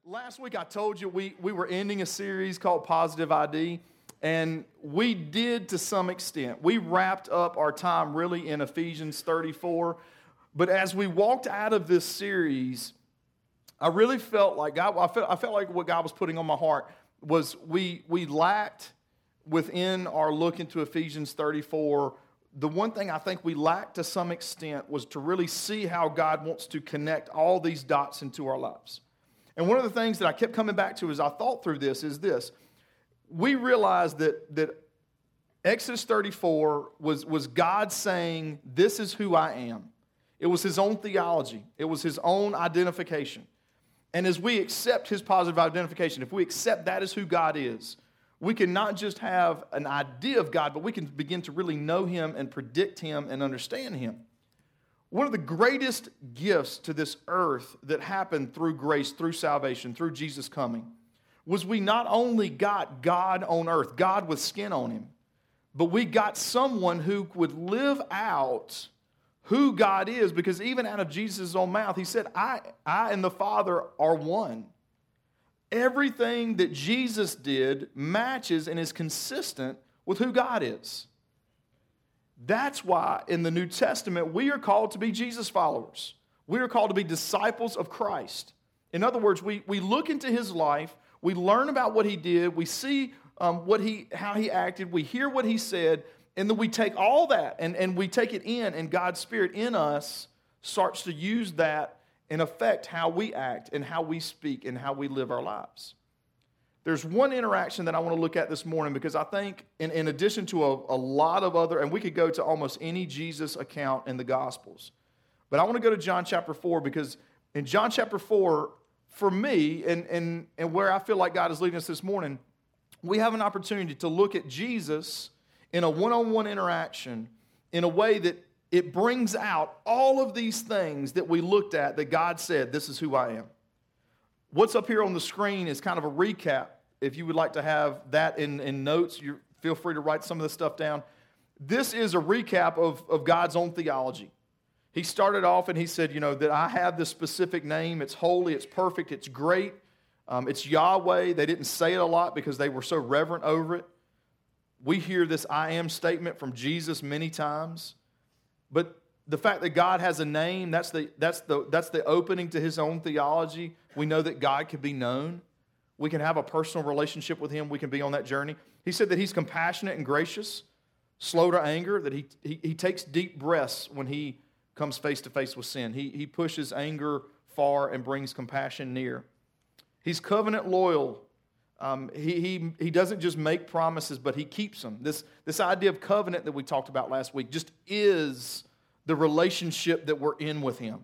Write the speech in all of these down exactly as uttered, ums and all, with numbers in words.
last week I told you we, we were ending a series called Positive I D, and we did to some extent. We wrapped up our time really in Ephesians thirty-four, but as we walked out of this series, I really felt like God, I felt, I felt like what God was putting on my heart was we, we lacked within our look into Ephesians thirty-four. The one thing I think we lacked to some extent was to really see how God wants to connect all these dots into our lives. And one of the things that I kept coming back to as I thought through this is this. We realized that, that Exodus thirty-four was, was God saying, this is who I am. It was his own theology. It was his own identification. And as we accept his positive identification, if we accept that as who God is, we can not just have an idea of God, but we can begin to really know him and predict him and understand him. One of the greatest gifts to this earth that happened through grace, through salvation, through Jesus coming, was we not only got God on earth, God with skin on him, but we got someone who would live out who God is, because even out of Jesus' own mouth, he said, I, I and the Father are one. Everything that Jesus did matches and is consistent with who God is. That's why in the New Testament we are called to be Jesus followers. We are called to be disciples of Christ. In other words, we, we look into his life, we learn about what he did, we see um, what he how he acted, we hear what he said, and then we take all that and, and we take it in, and God's Spirit in us starts to use that and affect how we act and how we speak and how we live our lives. There's one interaction that I want to look at this morning, because I think in, in addition to a, a lot of other, and we could go to almost any Jesus account in the Gospels, but I want to go to John chapter four, because in John chapter four, for me, and, and, and where I feel like God is leading us this morning, we have an opportunity to look at Jesus in a one-on-one interaction in a way that it brings out all of these things that we looked at that God said, this is who I am. What's up here on the screen is kind of a recap. If you would like to have that in, in notes, you feel free to write some of this stuff down. This is a recap of, of God's own theology. He started off and he said, you know, that I have this specific name. It's holy, it's perfect, it's great. Um, it's Yahweh. They didn't say it a lot because they were so reverent over it. We hear this I am statement from Jesus many times. But the fact that God has a name, that's the, that's the, that's the opening to his own theology. We know that God can be known. We can have a personal relationship with him. We can be on that journey. He said that he's compassionate and gracious, slow to anger, that he, he, he takes deep breaths when he comes face to face with sin. He, he pushes anger far and brings compassion near. He's covenant loyal. Um, he, he, he doesn't just make promises, but he keeps them. This, this idea of covenant that we talked about last week just is the relationship that we're in with him.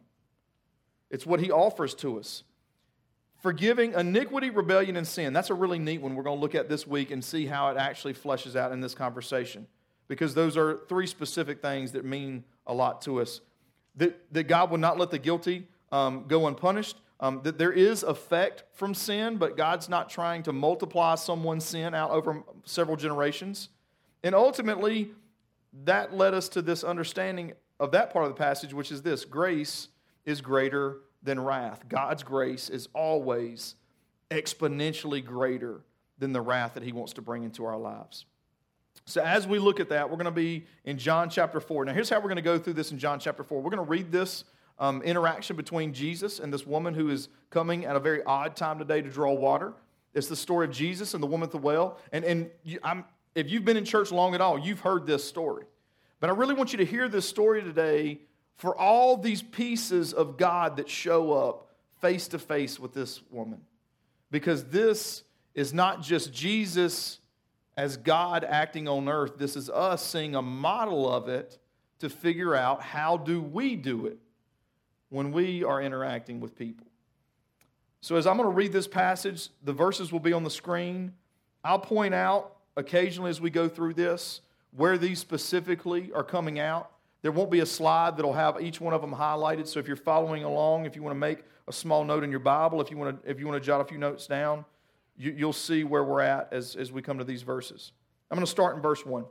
It's what he offers to us. Forgiving iniquity, rebellion, and sin. That's a really neat one we're going to look at this week and see how it actually fleshes out in this conversation, because those are three specific things that mean a lot to us. That, that God will not let the guilty um, go unpunished. Um, that there is effect from sin, but God's not trying to multiply someone's sin out over several generations. And ultimately, that led us to this understanding of that part of the passage, which is this: grace is greater than wrath. God's grace is always exponentially greater than the wrath that he wants to bring into our lives. So as we look at that, we're going to be in John chapter four. Now here's how we're going to go through this in John chapter four. We're going to read this Um, interaction between Jesus and this woman who is coming at a very odd time today to draw water. It's the story of Jesus and the woman at the well. And, and you, I'm, if you've been in church long at all, you've heard this story. But I really want you to hear this story today for all these pieces of God that show up face to face with this woman. Because this is not just Jesus as God acting on earth. This is us seeing a model of it to figure out how do we do it when we are interacting with people. So as I'm going to read this passage, the verses will be on the screen. I'll point out occasionally as we go through this where these specifically are coming out. There won't be a slide that'll have each one of them highlighted. So if you're following along, if you want to make a small note in your Bible, if you want to, if you want to jot a few notes down, you, you'll see where we're at as, as we come to these verses. I'm going to start in verse one.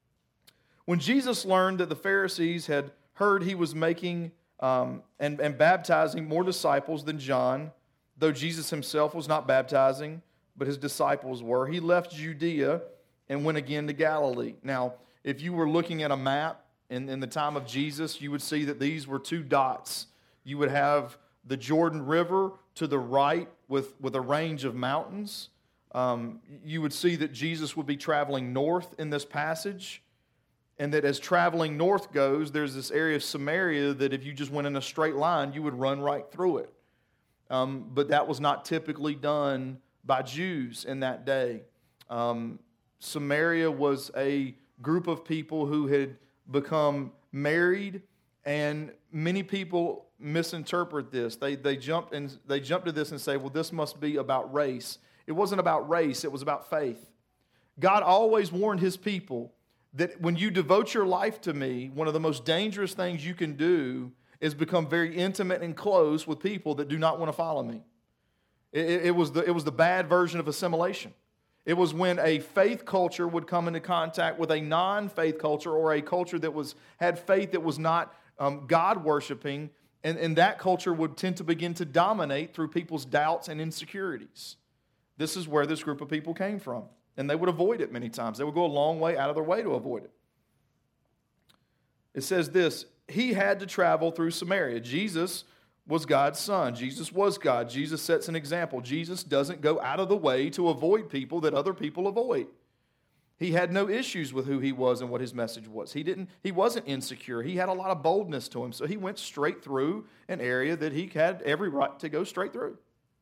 When Jesus learned that the Pharisees had heard he was making Um, and, and baptizing more disciples than John, though Jesus himself was not baptizing, but his disciples were, he left Judea and went again to Galilee. Now, if you were looking at a map in, in the time of Jesus, you would see that these were two dots. You would have the Jordan River to the right with, with a range of mountains. Um, you would see that Jesus would be traveling north in this passage, and that as traveling north goes, there's this area of Samaria that if you just went in a straight line, you would run right through it. Um, but that was not typically done by Jews in that day. Um, Samaria was a group of people who had become married, and many people misinterpret this. They they jump and they jump to this and say, well, this must be about race. It wasn't about race, it was about faith. God always warned his people that when you devote your life to me, one of the most dangerous things you can do is become very intimate and close with people that do not want to follow me. It, it, it was the, it was the bad version of assimilation. It was when a faith culture would come into contact with a non-faith culture, or a culture that was had faith that was not um, God-worshiping, and, and that culture would tend to begin to dominate through people's doubts and insecurities. This is where this group of people came from, and they would avoid it many times. They would go a long way out of their way to avoid it. It says this, he had to travel through Samaria. Jesus was God's son. Jesus was God. Jesus sets an example. Jesus doesn't go out of the way to avoid people that other people avoid. He had no issues with who he was and what his message was. He didn't. He wasn't insecure. He had a lot of boldness to him. So he went straight through an area that he had every right to go straight through.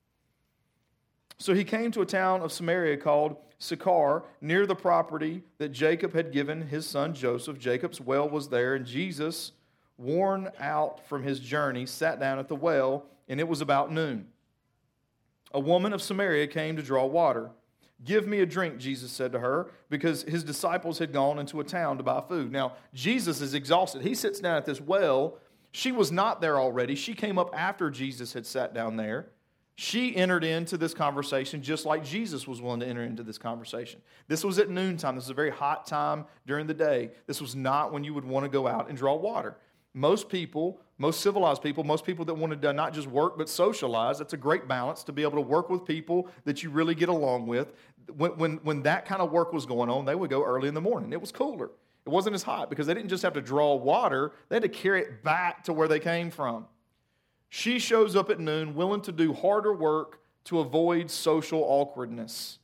So he came to a town of Samaria called Sychar, near the property that Jacob had given his son Joseph. Jacob's well was there, and Jesus, worn out from his journey, sat down at the well, and it was about noon. A woman of Samaria came to draw water. Give me a drink, Jesus said to her, because his disciples had gone into a town to buy food. Now, Jesus is exhausted. He sits down at this well. She was not there already. She came up after Jesus had sat down there. She entered into this conversation just like Jesus was willing to enter into this conversation. This was at noontime. This is a very hot time during the day. This was not when you would want to go out and draw water. Most people, most civilized people, most people that wanted to not just work but socialize, that's a great balance to be able to work with people that you really get along with. When, when, when that kind of work was going on, they would go early in the morning. It was cooler. It wasn't as hot because they didn't just have to draw water. They had to carry it back to where they came from. She shows up at noon willing to do harder work to avoid social awkwardness.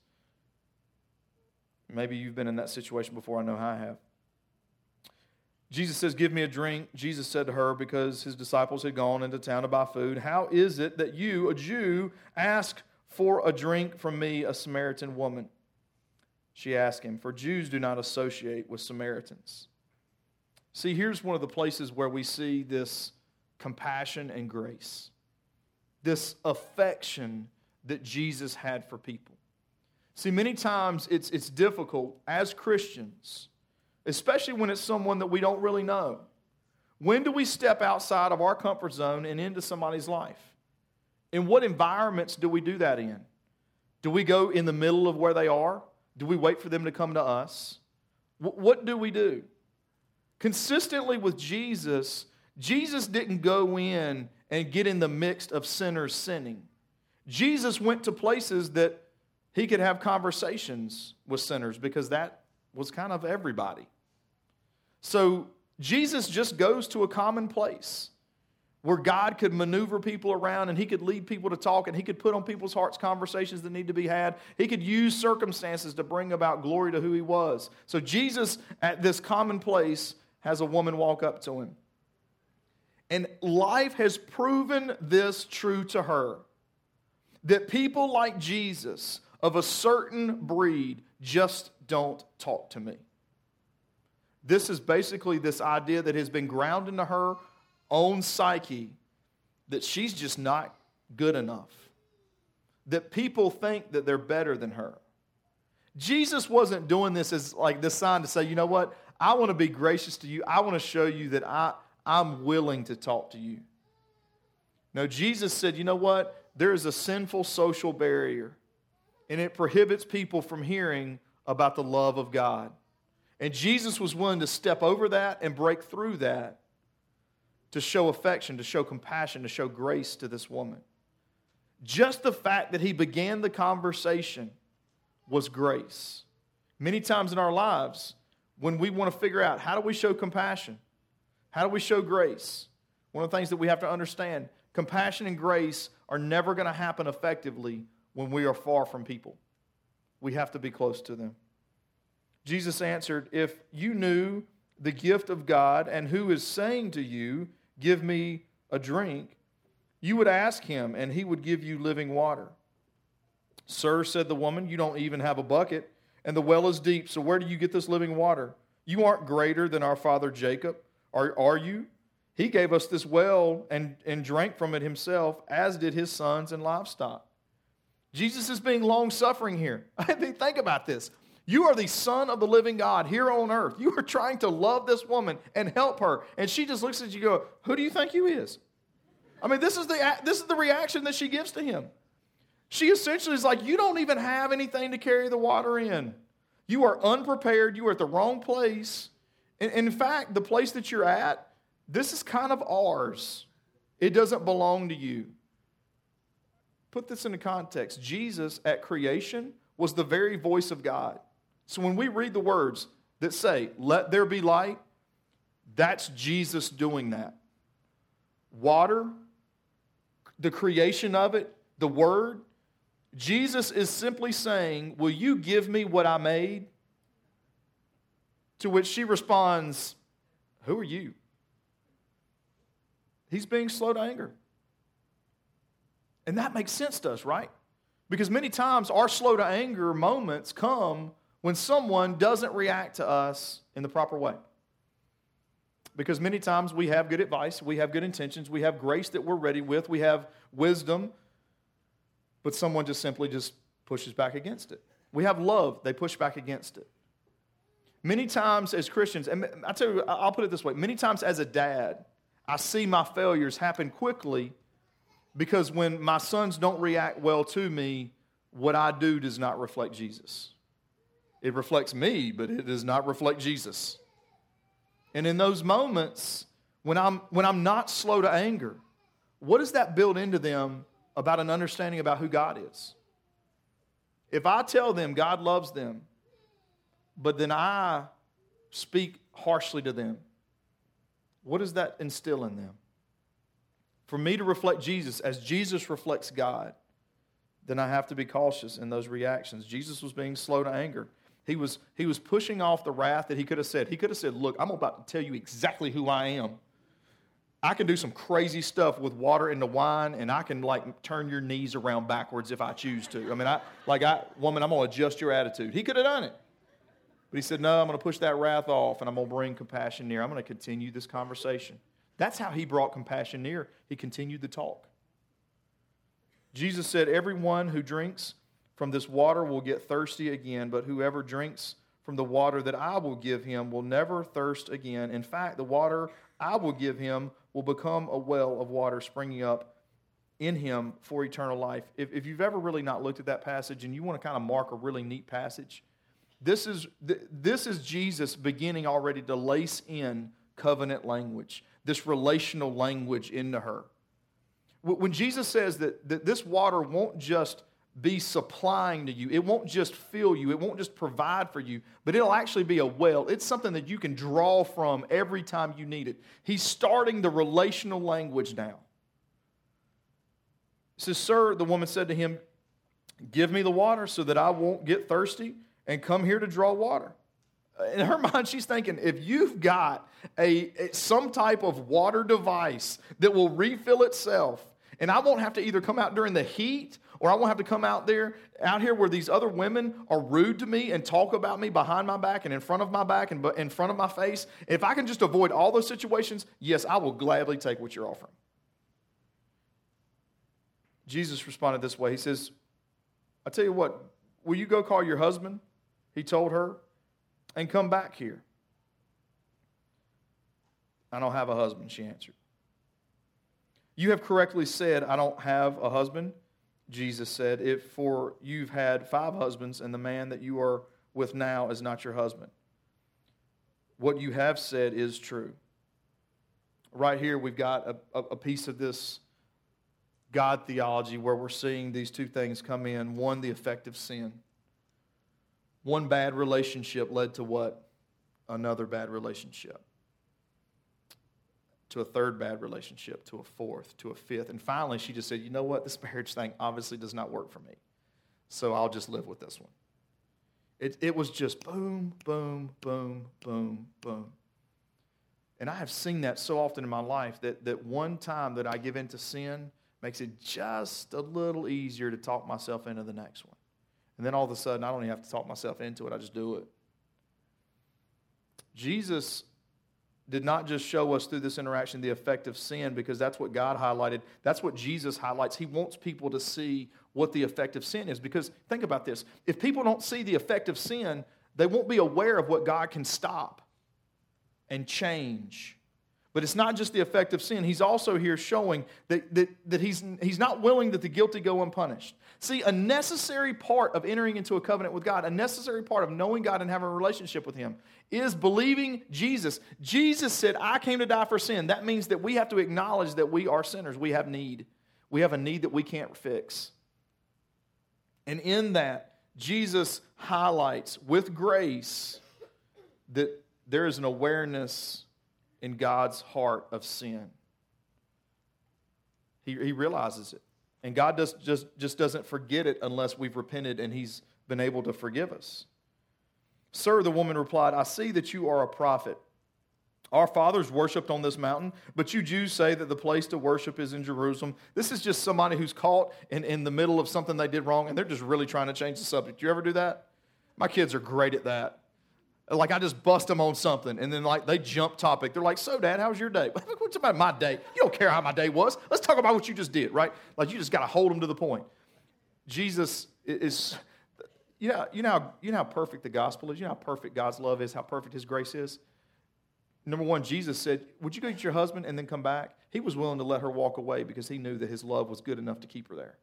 Maybe you've been in that situation before. I know how I have. Jesus says, give me a drink. Jesus said to her, because his disciples had gone into town to buy food, how is it that you, a Jew, ask for a drink from me, a Samaritan woman? She asked him, for Jews do not associate with Samaritans. See, here's one of the places where we see this compassion and grace, this affection that Jesus had for people. See, many times it's, it's difficult as Christians, especially when it's someone that we don't really know. When do we step outside of our comfort zone and into somebody's life? In what environments do we do that in? Do we go in the middle of where they are? Do we wait for them to come to us? What do we do? Consistently with Jesus, Jesus didn't go in and get in the mix of sinners sinning. Jesus went to places that he could have conversations with sinners because that was kind of everybody. So Jesus just goes to a common place where God could maneuver people around and he could lead people to talk and he could put on people's hearts conversations that need to be had. He could use circumstances to bring about glory to who he was. So Jesus, at this common place, has a woman walk up to him. And life has proven this true to her, that people like Jesus of a certain breed just don't talk to me. This is basically this idea that has been ground into her own psyche that she's just not good enough, that people think that they're better than her. Jesus wasn't doing this as like this sign to say, you know what, I want to be gracious to you. I want to show you that I I'm willing to talk to you. No, Jesus said, you know what? There is a sinful social barrier, and it prohibits people from hearing about the love of God. And Jesus was willing to step over that and break through that to show affection, to show compassion, to show grace to this woman. Just the fact that he began the conversation was grace. Many times in our lives, when we want to figure out how do we show compassion, how do we show grace, one of the things that we have to understand, compassion and grace are never going to happen effectively when we are far from people. We have to be close to them. Jesus answered, if you knew the gift of God and who is saying to you, give me a drink, you would ask him and he would give you living water. Sir, said the woman, you don't even have a bucket and the well is deep, so where do you get this living water? You aren't greater than our father Jacob, are, are you? He gave us this well and, and drank from it himself, as did his sons and livestock. Jesus is being long-suffering here. I mean, think about this. You are the Son of the living God here on earth. You are trying to love this woman and help her. And she just looks at you and goes, who do you think you is? I mean, this is the this is the reaction that she gives to him. She essentially is like, you don't even have anything to carry the water in. You are unprepared. You are at the wrong place. And, and in fact, the place that you're at, this is kind of ours. It doesn't belong to you. Put this into context. Jesus at creation was the very voice of God. So when we read the words that say, let there be light, that's Jesus doing that. Water, the creation of it, the Word, Jesus is simply saying, will you give me what I made? To which she responds, who are you? He's being slow to anger. And that makes sense to us, right? Because many times our slow to anger moments come when someone doesn't react to us in the proper way. Because many times we have good advice, we have good intentions, we have grace that we're ready with, we have wisdom, but someone just simply just pushes back against it. We have love, they push back against it. Many times as Christians, and I tell you, I'll put it this way, many times as a dad, I see my failures happen quickly because when my sons don't react well to me, what I do does not reflect Jesus. It reflects me, but it does not reflect Jesus. And in those moments, when I'm, when I'm not slow to anger, what does that build into them about an understanding about who God is? If I tell them God loves them, but then I speak harshly to them, what does that instill in them? For me to reflect Jesus as Jesus reflects God, then I have to be cautious in those reactions. Jesus was being slow to anger. He was, he was pushing off the wrath that he could have said. He could have said, look, I'm about to tell you exactly who I am. I can do some crazy stuff with water into wine, and I can, like, turn your knees around backwards if I choose to. I mean, I like, I, woman, I'm going to adjust your attitude. He could have done it. But he said, no, I'm going to push that wrath off, and I'm going to bring compassion near. I'm going to continue this conversation. That's how he brought compassion near. He continued the talk. Jesus said, everyone who drinks from this water will get thirsty again, but whoever drinks from the water that I will give him will never thirst again. In fact, the water I will give him will become a well of water springing up in him for eternal life. If, if you've ever really not looked at that passage and you want to kind of mark a really neat passage, this is, this is Jesus beginning already to lace in covenant language, this relational language into her. When Jesus says that, that this water won't just be supplying to you, it won't just fill you, it won't just provide for you, but it'll actually be a well. It's something that you can draw from every time you need it. He's starting the relational language now. He says, sir, the woman said to him, give me the water so that I won't get thirsty and come here to draw water. In her mind, she's thinking, if you've got a, a some type of water device that will refill itself, and I won't have to either come out during the heat or I won't have to come out there, out here where these other women are rude to me and talk about me behind my back and in front of my back and in front of my face. If I can just avoid all those situations, yes, I will gladly take what you're offering. Jesus responded this way. He says, I tell you what, will you go call your husband? He told her, and come back here. I don't have a husband, she answered. You have correctly said, I don't have a husband. Jesus said, if for you've had five husbands, and the man that you are with now is not your husband. What you have said is true. Right here, we've got a, a piece of this God theology where we're seeing these two things come in. One, the effect of sin. One bad relationship led to what? Another bad relationship. To a third bad relationship, to a fourth, to a fifth. And finally, she just said, you know what? This marriage thing obviously does not work for me. So I'll just live with this one. It, it was just boom, boom, boom, boom, boom. And I have seen that so often in my life that, that one time that I give in to sin makes it just a little easier to talk myself into the next one. And then all of a sudden, I don't even have to talk myself into it. I just do it. Jesus did not just show us through this interaction the effect of sin, because that's what God highlighted. That's what Jesus highlights. He wants people to see what the effect of sin is. Because think about this. If people don't see the effect of sin, they won't be aware of what God can stop and change. But it's not just the effect of sin. He's also here showing that, that, that he's, he's not willing that the guilty go unpunished. See, a necessary part of entering into a covenant with God, a necessary part of knowing God and having a relationship with Him, is believing Jesus. Jesus said, I came to die for sin. That means that we have to acknowledge that we are sinners. We have need. We have a need that we can't fix. And in that, Jesus highlights with grace that there is an awareness in God's heart of sin. He, he realizes it. And God does, just, just doesn't forget it unless we've repented and He's been able to forgive us. Sir, the woman replied, I see that you are a prophet. Our fathers worshipped on this mountain, but you Jews say that the place to worship is in Jerusalem. This is just somebody who's caught in, in the middle of something they did wrong, and they're just really trying to change the subject. Do you ever do that? My kids are great at that. Like, I just bust them on something, and then, like, they jump topic. They're like, so, Dad, how was your day? What's about my day? You don't care how my day was. Let's talk about what you just did, right? Like, you just got to hold them to the point. Jesus is, you know, you know, you know how perfect the gospel is? You know how perfect God's love is, how perfect His grace is? Number one, Jesus said, would you go get your husband and then come back? He was willing to let her walk away because He knew that His love was good enough to keep her there.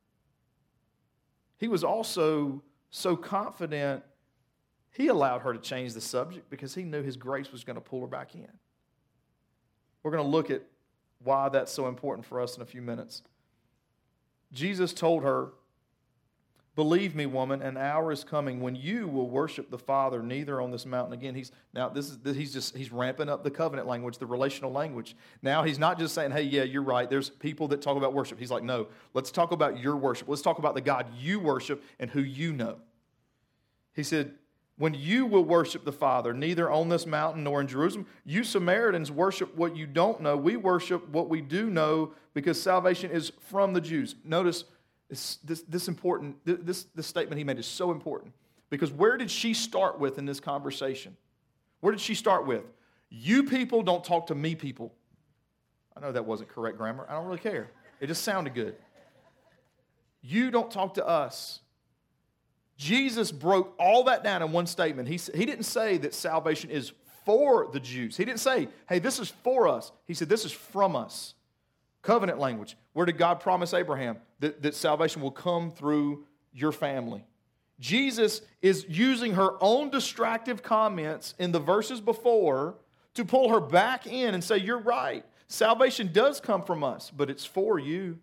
He was also so confident. He allowed her to change the subject because He knew His grace was going to pull her back in. We're going to look at why that's so important for us in a few minutes. Jesus told her, believe me, woman, an hour is coming when you will worship the Father neither on this mountain again. He's now this is he's just he's ramping up the covenant language, the relational language. Now He's not just saying, hey, yeah, you're right. There's people that talk about worship. He's like, no, let's talk about your worship. Let's talk about the God you worship and who you know. He said, when you will worship the Father, neither on this mountain nor in Jerusalem, you Samaritans worship what you don't know. We worship what we do know because salvation is from the Jews. Notice this, this, this important, this, this statement he made is so important because where did she start with in this conversation? Where did she start with? You people don't talk to me people. I know that wasn't correct grammar. I don't really care. It just sounded good. You don't talk to us. Jesus broke all that down in one statement. He, he didn't say that salvation is for the Jews. He didn't say, hey, this is for us. He said, this is from us. Covenant language. Where did God promise Abraham that, that salvation will come through your family? Jesus is using her own distractive comments in the verses before to pull her back in and say, you're right. Salvation does come from us, but it's for you.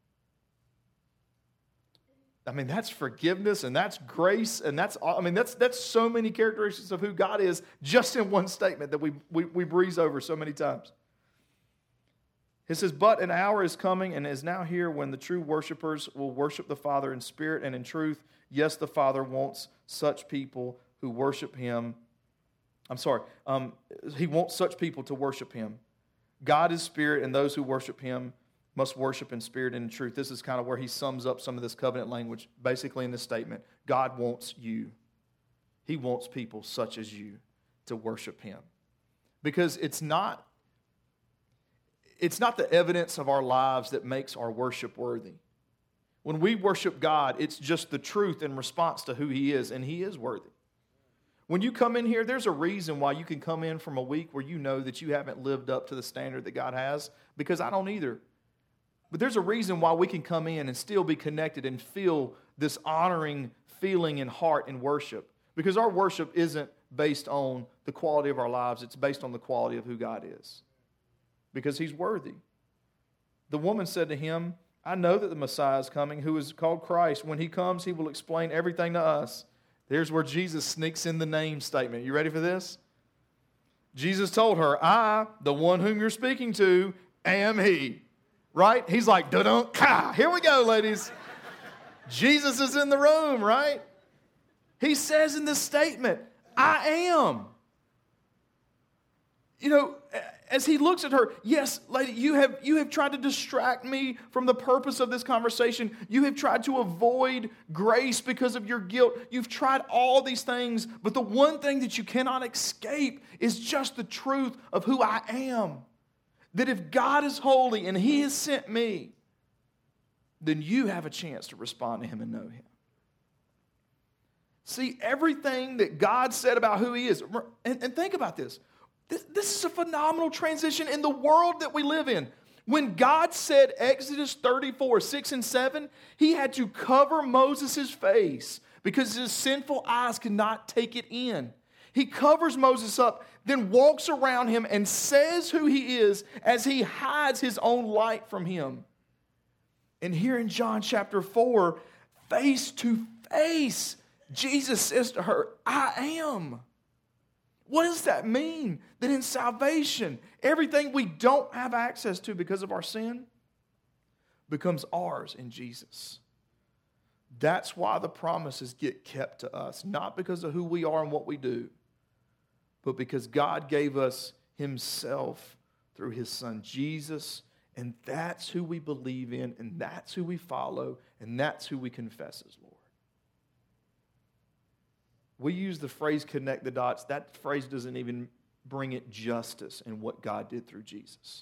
I mean, that's forgiveness and that's grace and that's, I mean, that's that's so many characteristics of who God is just in one statement that we, we, we breeze over so many times. It says, but an hour is coming and is now here when the true worshipers will worship the Father in spirit and in truth. Yes, the Father wants such people who worship Him. I'm sorry. Um, he wants such people to worship Him. God is spirit and those who worship Him must worship in spirit and in truth. This is kind of where he sums up some of this covenant language, basically in this statement. God wants you. He wants people such as you to worship Him. Because it's not, it's not the evidence of our lives that makes our worship worthy. When we worship God, it's just the truth in response to who He is, and He is worthy. When you come in here, there's a reason why you can come in from a week where you know that you haven't lived up to the standard that God has, because I don't either. But there's a reason why we can come in and still be connected and feel this honoring feeling in heart and worship. Because our worship isn't based on the quality of our lives. It's based on the quality of who God is. Because He's worthy. The woman said to Him, I know that the Messiah is coming, who is called Christ. When he comes, he will explain everything to us. Here's where Jesus sneaks in the name statement. You ready for this? Jesus told her, I, the one whom you're speaking to, am he. Right? He's like, da-dunk, ka. Here we go, ladies. Jesus is in the room, right? He says in this statement, I am. You know, as he looks at her, yes, lady, you have, you have tried to distract me from the purpose of this conversation. You have tried to avoid grace because of your guilt. You've tried all these things, but the one thing that you cannot escape is just the truth of who I am. That if God is holy and he has sent me, then you have a chance to respond to him and know him. See, everything that God said about who he is, and, and think about this. this. This is a phenomenal transition in the world that we live in. When God said Exodus thirty-four, six and seven, he had to cover Moses' face because his sinful eyes could not take it in. He covers Moses up, then walks around him and says who he is as he hides his own light from him. And here in John chapter four, face to face, Jesus says to her, I am. What does that mean? That in salvation, everything we don't have access to because of our sin becomes ours in Jesus. That's why the promises get kept to us, not because of who we are and what we do, but because God gave us himself through his son Jesus, and that's who we believe in, and that's who we follow, and that's who we confess as Lord. We use the phrase connect the dots. That phrase doesn't even bring it justice in what God did through Jesus.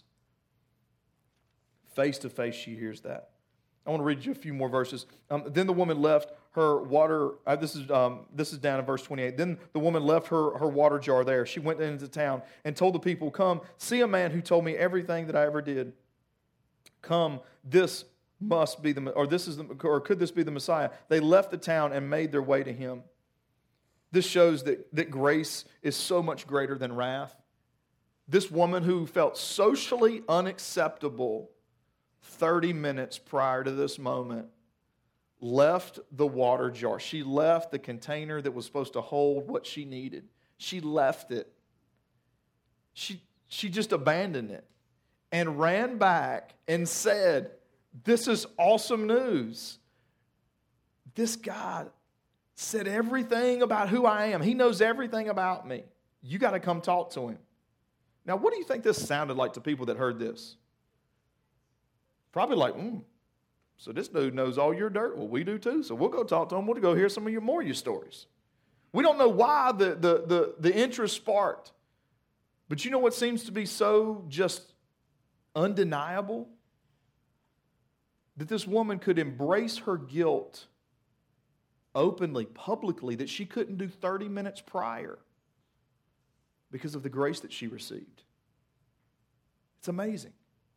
Face to face, she hears that. I want to read you a few more verses. Um, then the woman left her water. Uh, this is um, this is down in verse twenty-eight. Then the woman left her, her water jar there. She went into town and told the people, come, see a man who told me everything that I ever did. Come, this must be the, or this is the, or could this be the Messiah? They left the town and made their way to him. This shows that, that grace is so much greater than wrath. This woman who felt socially unacceptable thirty minutes prior to this moment left the water jar. She left the container that was supposed to hold what she needed. She left it. She, she just abandoned it and ran back and said, this is awesome news. This God said everything about who I am. He knows everything about me. You got to come talk to him. Now, what do you think this sounded like to people that heard this? Probably like, hmm, so this dude knows all your dirt. Well, we do too, so we'll go talk to him. We'll go hear some of your more of your stories. We don't know why the, the, the, the interest sparked. But you know what seems to be so just undeniable? That this woman could embrace her guilt openly, publicly, that she couldn't do thirty minutes prior because of the grace that she received. It's amazing.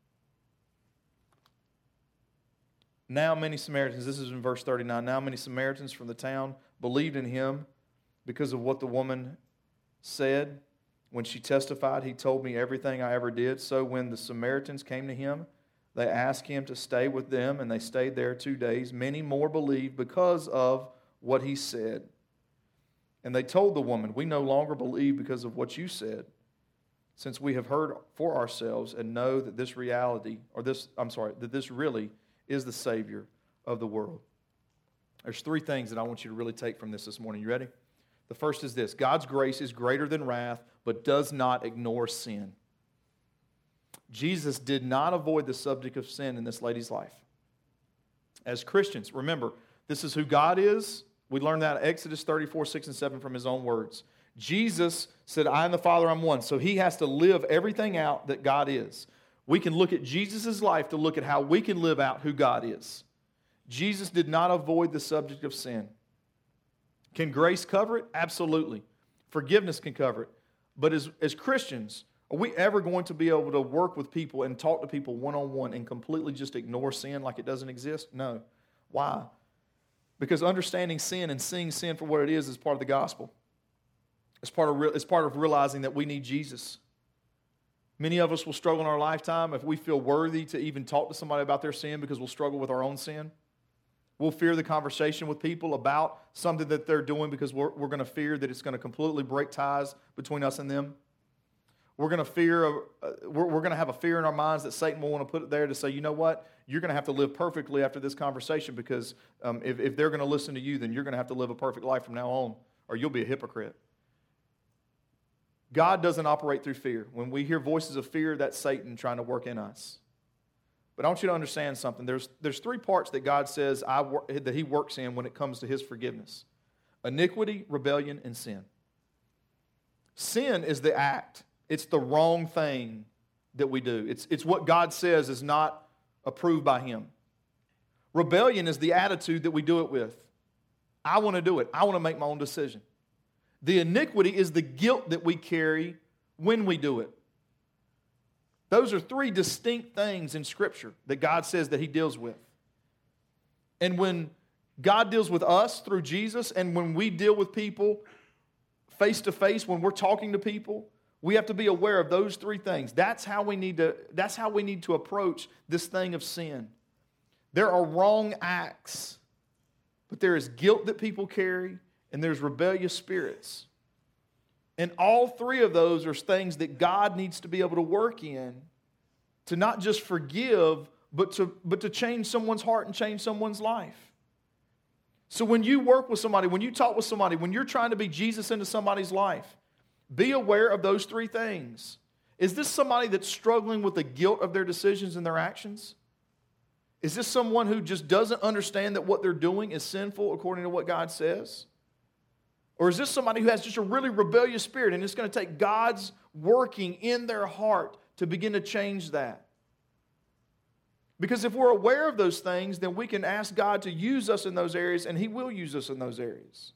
Now many Samaritans, this is in verse thirty-nine, now many Samaritans from the town believed in him because of what the woman said. When she testified, he told me everything I ever did. So when the Samaritans came to him, they asked him to stay with them, and they stayed there two days. Many more believed because of what he said. And they told the woman, we no longer believe because of what you said, since we have heard for ourselves and know that this reality, or this, I'm sorry, that this really is the Savior of the world. There's three things that I want you to really take from this this morning. You ready? The first is this: God's grace is greater than wrath, but does not ignore sin. Jesus did not avoid the subject of sin in this lady's life. As Christians, remember, this is who God is. We learned that in Exodus thirty-four, six and seven from his own words. Jesus said, I and the Father, I'm one. So he has to live everything out that God is. We can look at Jesus' life to look at how we can live out who God is. Jesus did not avoid the subject of sin. Can grace cover it? Absolutely. Forgiveness can cover it. But as, as Christians, are we ever going to be able to work with people and talk to people one-on-one and completely just ignore sin like it doesn't exist? No. Why? Because understanding sin and seeing sin for what it is is part of the gospel. It's part of, it's part of realizing that we need Jesus. Many of us will struggle in our lifetime if we feel worthy to even talk to somebody about their sin because we'll struggle with our own sin. We'll fear the conversation with people about something that they're doing because we're, we're going to fear that it's going to completely break ties between us and them. We're going to fear, uh, we're, we're going to have a fear in our minds that Satan will want to put it there to say, you know what, you're going to have to live perfectly after this conversation because um, if, if they're going to listen to you, then you're going to have to live a perfect life from now on, or you'll be a hypocrite. God doesn't operate through fear. When we hear voices of fear, that's Satan trying to work in us. But I want you to understand something. There's, there's three parts that God says I wor- that He works in when it comes to His forgiveness. Iniquity, rebellion, and sin. Sin is the act. It's the wrong thing that we do. It's, it's what God says is not approved by Him. Rebellion is the attitude that we do it with. I want to do it. I want to make my own decision. The iniquity is the guilt that we carry when we do it. Those are three distinct things in Scripture that God says that He deals with. And when God deals with us through Jesus, and when we deal with people face to face, when we're talking to people, we have to be aware of those three things. That's how we need to, that's how we need to approach this thing of sin. There are wrong acts, but there is guilt that people carry, and there's rebellious spirits. And all three of those are things that God needs to be able to work in to not just forgive, but to, but to change someone's heart and change someone's life. So when you work with somebody, when you talk with somebody, when you're trying to be Jesus into somebody's life, be aware of those three things. Is this somebody that's struggling with the guilt of their decisions and their actions? Is this someone who just doesn't understand that what they're doing is sinful according to what God says? Or is this somebody who has just a really rebellious spirit and it's going to take God's working in their heart to begin to change that? Because if we're aware of those things, then we can ask God to use us in those areas, and He will use us in those areas.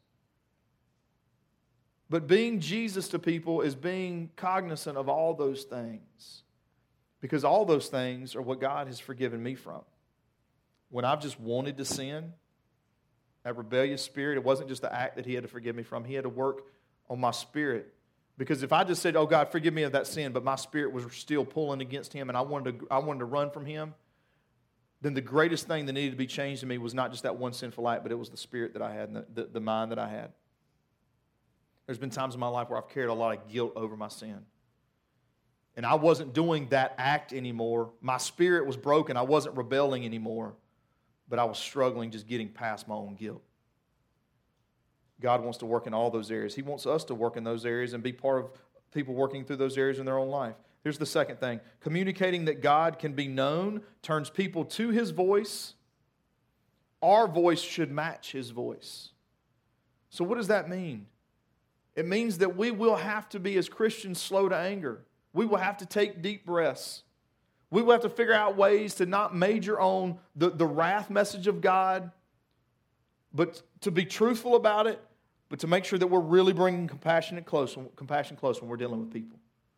But being Jesus to people is being cognizant of all those things, because all those things are what God has forgiven me from. When I've just wanted to sin, that rebellious spirit, it wasn't just the act that He had to forgive me from. He had to work on my spirit. Because if I just said, oh God, forgive me of that sin, but my spirit was still pulling against Him and I wanted to, I wanted to run from Him, then the greatest thing that needed to be changed in me was not just that one sinful act, but it was the spirit that I had and the, the, the mind that I had. There's been times in my life where I've carried a lot of guilt over my sin. And I wasn't doing that act anymore. My spirit was broken. I wasn't rebelling anymore. But I was struggling just getting past my own guilt. God wants to work in all those areas. He wants us to work in those areas and be part of people working through those areas in their own life. Here's the second thing. Communicating that God can be known turns people to His voice. Our voice should match His voice. So what does that mean? It means that we will have to be, as Christians, slow to anger. We will have to take deep breaths. We will have to figure out ways to not major on the, the wrath message of God, but to be truthful about it, but to make sure that we're really bringing compassion close, compassion close when we're dealing with people.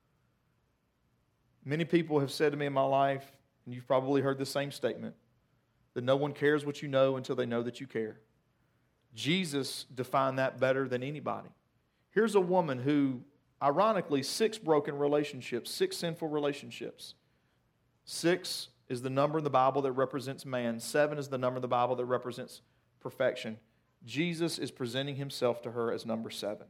Many people have said to me in my life, and you've probably heard the same statement, that no one cares what you know until they know that you care. Jesus defined that better than anybody. Here's a woman who, ironically, six broken relationships, six sinful relationships. Six is the number in the Bible that represents man. Seven is the number in the Bible that represents perfection. Jesus is presenting Himself to her as number seven.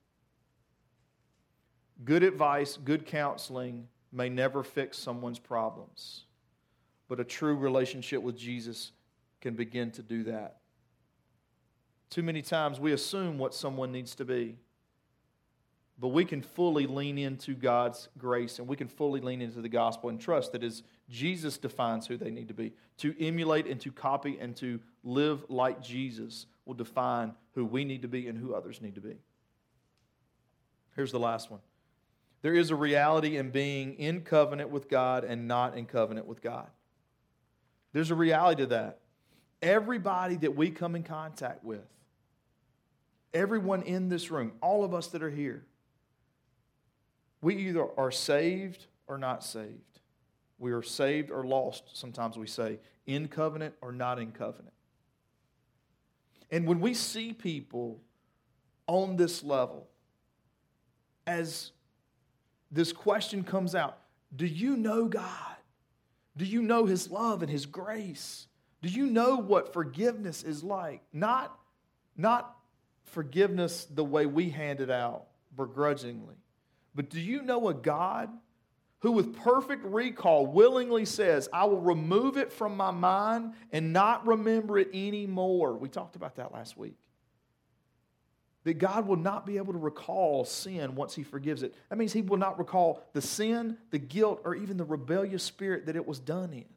Good advice, good counseling may never fix someone's problems, but a true relationship with Jesus can begin to do that. Too many times we assume what someone needs to be. But we can fully lean into God's grace and we can fully lean into the gospel and trust that as Jesus defines who they need to be, to emulate and to copy and to live like Jesus will define who we need to be and who others need to be. Here's the last one. There is a reality in being in covenant with God and not in covenant with God. There's a reality to that. Everybody that we come in contact with, everyone in this room, all of us that are here, we either are saved or not saved. We are saved or lost, sometimes we say, in covenant or not in covenant. And when we see people on this level, as this question comes out, Do you know God? Do you know His love and His grace? Do you know what forgiveness is like? Not, not forgiveness the way we hand it out begrudgingly, but do you know a God who with perfect recall willingly says, I will remove it from my mind and not remember it anymore? We talked about that last week. That God will not be able to recall sin once He forgives it. That means He will not recall the sin, the guilt, or even the rebellious spirit that it was done in.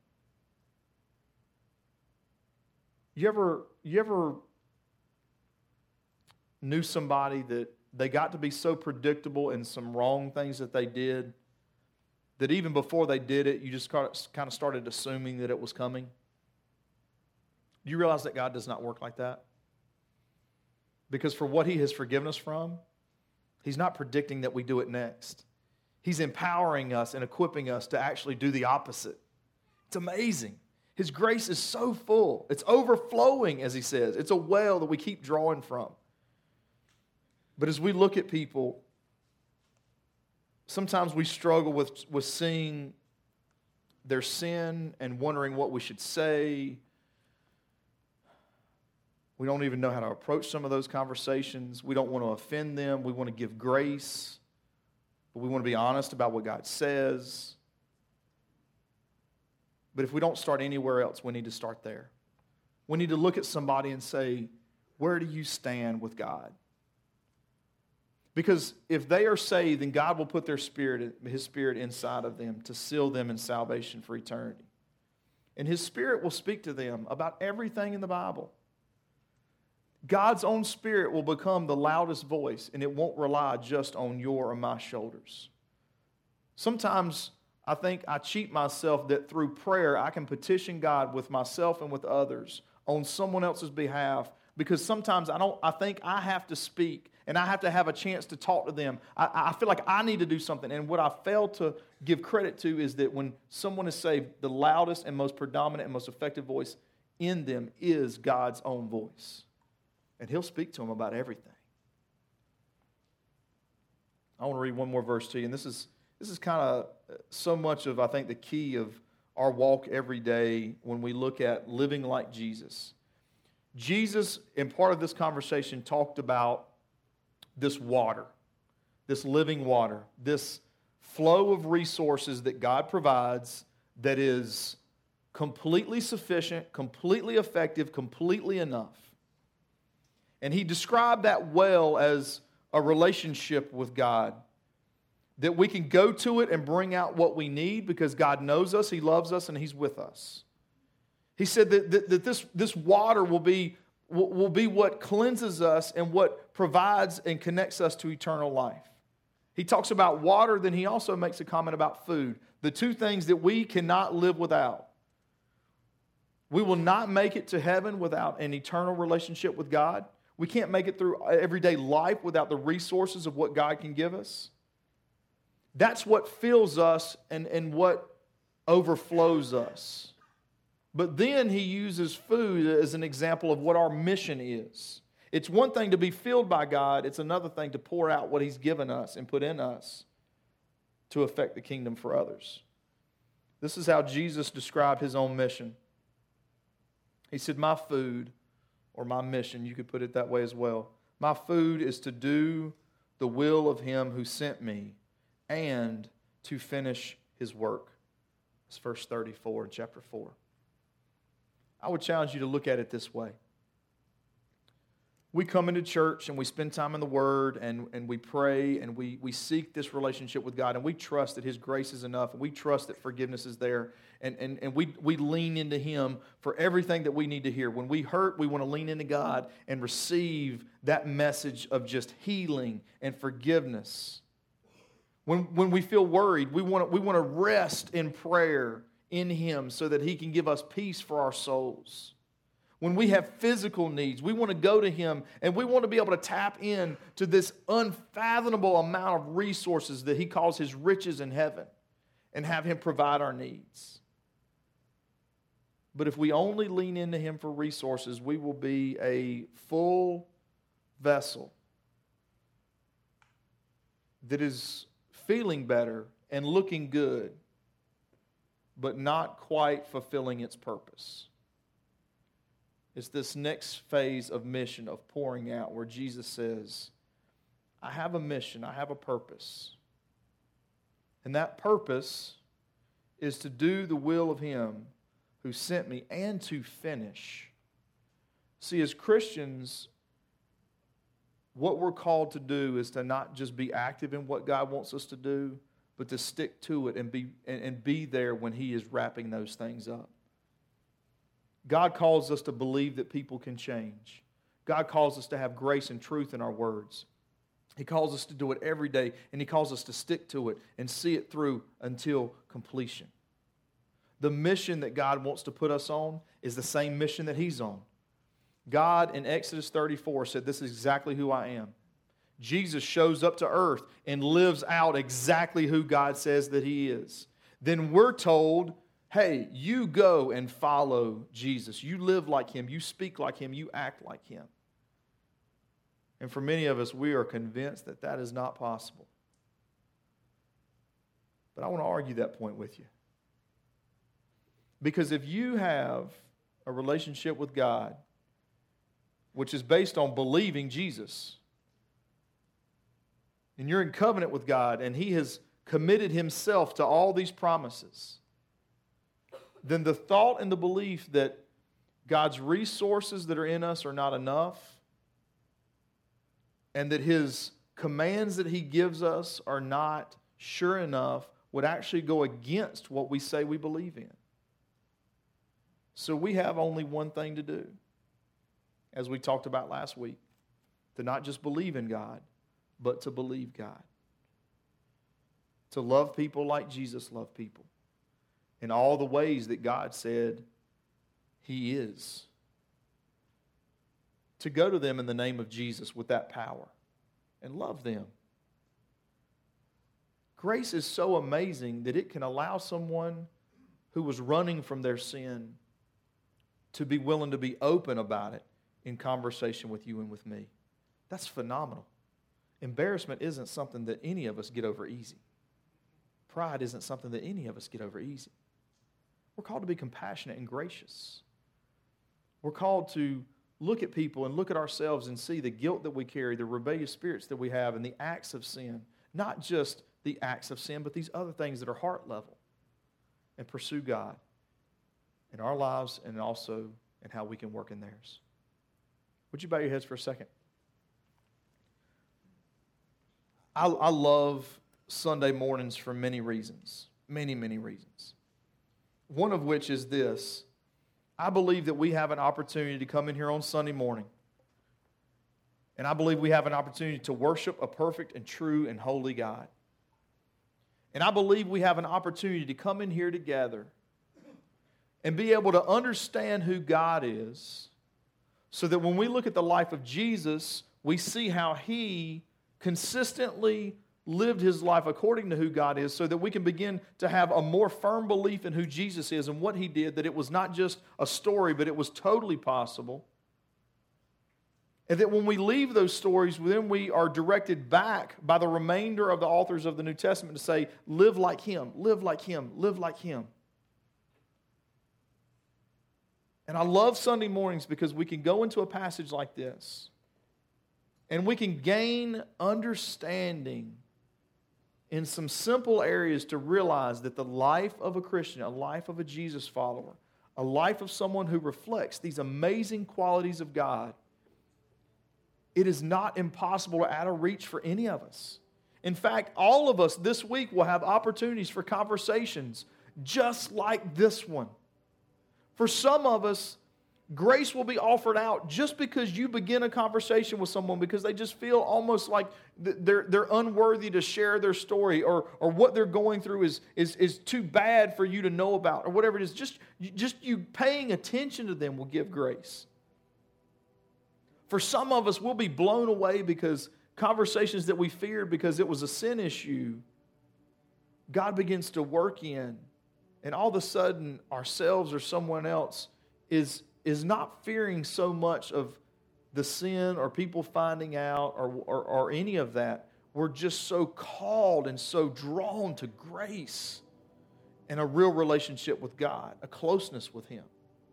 You ever, you ever knew somebody that they got to be so predictable in some wrong things that they did that even before they did it, you just kind of started assuming that it was coming? Do you realize that God does not work like that? Because for what He has forgiven us from, He's not predicting that we do it next. He's empowering us and equipping us to actually do the opposite. It's amazing. His grace is so full. It's overflowing, as He says. It's a well that we keep drawing from. But as we look at people, sometimes we struggle with, with seeing their sin and wondering what we should say. We don't even know how to approach some of those conversations. We don't want to offend them. We want to give grace. But we want to be honest about what God says. But if we don't start anywhere else, we need to start there. We need to look at somebody and say, where do you stand with God? Because if they are saved, then God will put their spirit, His Spirit inside of them to seal them in salvation for eternity. And His Spirit will speak to them about everything in the Bible. God's own Spirit will become the loudest voice, and it won't rely just on your or my shoulders. Sometimes I think I cheat myself that through prayer I can petition God with myself and with others on someone else's behalf, because sometimes I don't. I think I have to speak and I have to have a chance to talk to them. I, I feel like I need to do something. And what I fail to give credit to is that when someone is saved, the loudest and most predominant and most effective voice in them is God's own voice. And He'll speak to them about everything. I want to read one more verse to you. And this is, this is kind of so much of, I think, the key of our walk every day when we look at living like Jesus. Jesus, in part of this conversation, talked about this water, this living water, this flow of resources that God provides that is completely sufficient, completely effective, completely enough. And He described that well as a relationship with God, that we can go to it and bring out what we need because God knows us, He loves us, and He's with us. He said that, that, that this, this water will be, will, will be what cleanses us and what provides and connects us to eternal life. He talks about water, then He also makes a comment about food, the two things that we cannot live without. We will not make it to heaven without an eternal relationship with God. We can't make it through everyday life without the resources of what God can give us. That's what fills us and, and what overflows us. But then He uses food as an example of what our mission is. It's one thing to be filled by God. It's another thing to pour out what He's given us and put in us to affect the kingdom for others. This is how Jesus described His own mission. He said, my food, or my mission, you could put it that way as well. My food is to do the will of Him who sent me and to finish His work. It's verse thirty-four in chapter four. I would challenge you to look at it this way. We come into church and we spend time in the Word and, and we pray and we, we seek this relationship with God and we trust that His grace is enough and we trust that forgiveness is there and, and, and we, we lean into Him for everything that we need to hear. When we hurt, we want to lean into God and receive that message of just healing and forgiveness. When, when we feel worried, we want to, we want to rest in prayer in Him so that He can give us peace for our souls. When we have physical needs, we want to go to Him and we want to be able to tap in to this unfathomable amount of resources that He calls His riches in heaven and have Him provide our needs. But if we only lean into Him for resources, we will be a full vessel that is feeling better and looking good but not quite fulfilling its purpose. It's this next phase of mission, of pouring out, where Jesus says, I have a mission, I have a purpose. And that purpose is to do the will of Him who sent me and to finish. See, as Christians, what we're called to do is to not just be active in what God wants us to do, but to stick to it and be, and, and be there when He is wrapping those things up. God calls us to believe that people can change. God calls us to have grace and truth in our words. He calls us to do it every day, and He calls us to stick to it and see it through until completion. The mission that God wants to put us on is the same mission that He's on. God in Exodus thirty-four said, this is exactly who I am. Jesus shows up to earth and lives out exactly who God says that He is. Then we're told, hey, you go and follow Jesus. You live like Him. You speak like Him. You act like Him. And for many of us, we are convinced that that is not possible. But I want to argue that point with you. Because if you have a relationship with God, which is based on believing Jesus, and you're in covenant with God, and He has committed Himself to all these promises, then the thought and the belief that God's resources that are in us are not enough, and that His commands that He gives us are not sure enough, would actually go against what we say we believe in. So we have only one thing to do, as we talked about last week, to not just believe in God, but to believe God. To love people like Jesus loved people, in all the ways that God said He is. To go to them in the name of Jesus with that power and love them. Grace is so amazing that it can allow someone who was running from their sin to be willing to be open about it in conversation with you and with me. That's phenomenal. Embarrassment isn't something that any of us get over easy. Pride isn't something that any of us get over easy. We're called to be compassionate and gracious. We're called to look at people and look at ourselves and see the guilt that we carry, the rebellious spirits that we have, and the acts of sin. Not just the acts of sin, but these other things that are heart level. And pursue God in our lives and also in how we can work in theirs. Would you bow your heads for a second? I, I love Sunday mornings for many reasons. Many, many reasons. One of which is this. I believe that we have an opportunity to come in here on Sunday morning. And I believe we have an opportunity to worship a perfect and true and holy God. And I believe we have an opportunity to come in here together and be able to understand who God is, so that when we look at the life of Jesus, we see how He consistently lived His life according to who God is, so that we can begin to have a more firm belief in who Jesus is and what He did, that it was not just a story, but it was totally possible. And that when we leave those stories, then we are directed back by the remainder of the authors of the New Testament to say, live like Him, live like Him, live like Him. And I love Sunday mornings because we can go into a passage like this and we can gain understanding in some simple areas to realize that the life of a Christian, a life of a Jesus follower, a life of someone who reflects these amazing qualities of God, it is not impossible or out of reach for any of us. In fact, all of us this week will have opportunities for conversations just like this one. For some of us, grace will be offered out just because you begin a conversation with someone because they just feel almost like they're, they're unworthy to share their story, or, or what they're going through is, is, is too bad for you to know about, or whatever it is. Just, just you paying attention to them will give grace. For some of us, we'll be blown away because conversations that we feared because it was a sin issue, God begins to work in. And all of a sudden, ourselves or someone else is, is not fearing so much of the sin or people finding out or, or, or any of that. We're just so called and so drawn to grace and a real relationship with God, a closeness with Him.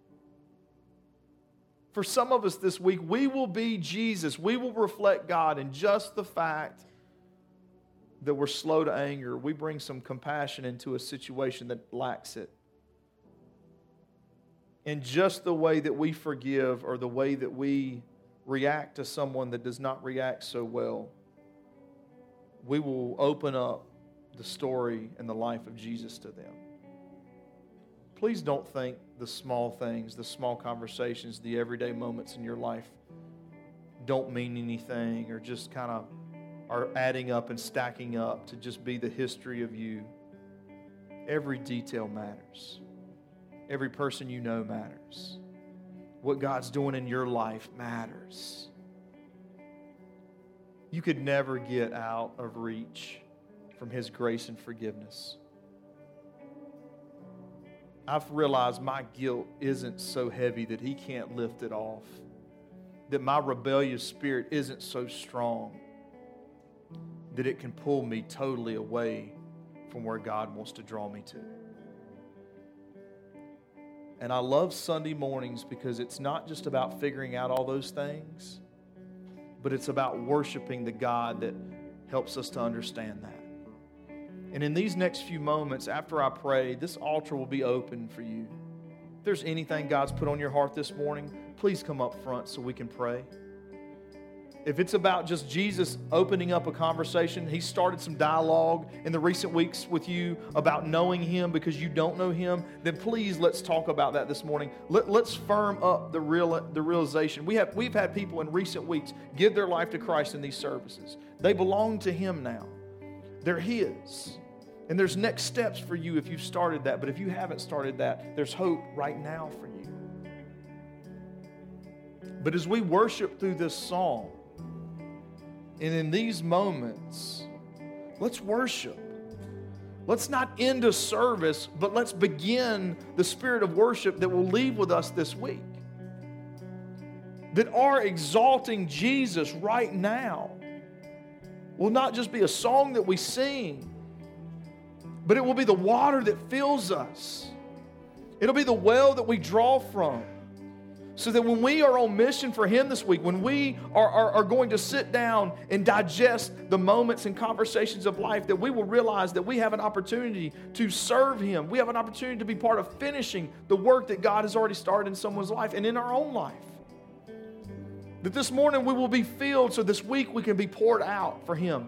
For some of us this week, we will be Jesus. We will reflect God in just the fact that we're slow to anger. We bring some compassion into a situation that lacks it. In just the way that we forgive or the way that we react to someone that does not react so well, we will open up the story and the life of Jesus to them. Please don't think the small things, the small conversations, the everyday moments in your life don't mean anything or just kind of are adding up and stacking up to just be the history of you. Every detail matters. Every person you know matters. What God's doing in your life matters. You could never get out of reach from His grace and forgiveness. I've realized my guilt isn't so heavy that He can't lift it off. That my rebellious spirit isn't so strong that it can pull me totally away from where God wants to draw me to. And I love Sunday mornings because it's not just about figuring out all those things, but it's about worshiping the God that helps us to understand that. And in these next few moments, after I pray, this altar will be open for you. If there's anything God's put on your heart this morning, please come up front so we can pray. If it's about just Jesus opening up a conversation, He started some dialogue in the recent weeks with you about knowing Him because you don't know Him, then please let's talk about that this morning. Let, let's firm up the real the realization. We have, we've had people in recent weeks give their life to Christ in these services. They belong to Him now. They're His. And there's next steps for you if you've started that. But if you haven't started that, there's hope right now for you. But as we worship through this song, and in these moments, let's worship. Let's not end a service, but let's begin the spirit of worship that will leave with us this week. That our exalting Jesus right now will not just be a song that we sing, but it will be the water that fills us. It'll be the well that we draw from. So that when we are on mission for Him this week, when we are, are, are going to sit down and digest the moments and conversations of life, that we will realize that we have an opportunity to serve Him. We have an opportunity to be part of finishing the work that God has already started in someone's life and in our own life. That this morning we will be filled so this week we can be poured out for Him.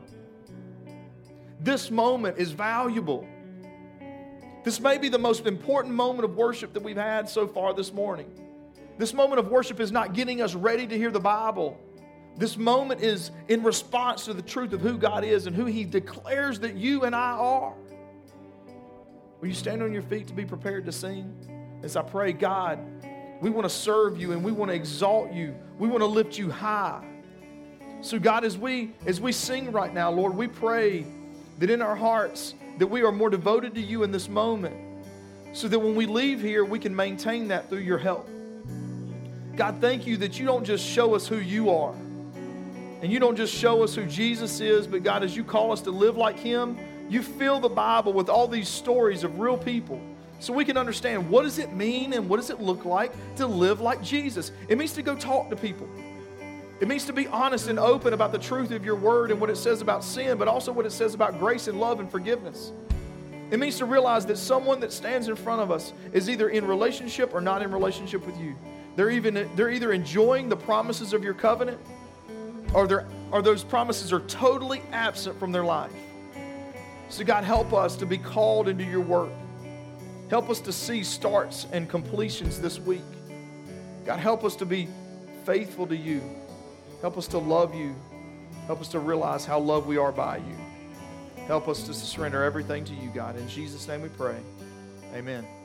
This moment is valuable. This may be the most important moment of worship that we've had so far this morning. This moment of worship is not getting us ready to hear the Bible. This moment is in response to the truth of who God is and who He declares that you and I are. Will you stand on your feet to be prepared to sing? As I pray, God, we want to serve You and we want to exalt You. We want to lift You high. So God, as we, as we sing right now, Lord, we pray that in our hearts that we are more devoted to You in this moment so that when we leave here, we can maintain that through Your help. God, thank You that You don't just show us who You are and You don't just show us who Jesus is, but God, as You call us to live like Him, You fill the Bible with all these stories of real people so we can understand what does it mean and what does it look like to live like Jesus. It means to go talk to people. It means to be honest and open about the truth of Your word and what it says about sin, but also what it says about grace and love and forgiveness. It means to realize that someone that stands in front of us is either in relationship or not in relationship with You. They're even they're either enjoying the promises of Your covenant or, they're, or those promises are totally absent from their life. So God, help us to be called into Your work. Help us to see starts and completions this week. God, help us to be faithful to You. Help us to love You. Help us to realize how loved we are by You. Help us to surrender everything to You, God. In Jesus' name we pray. Amen.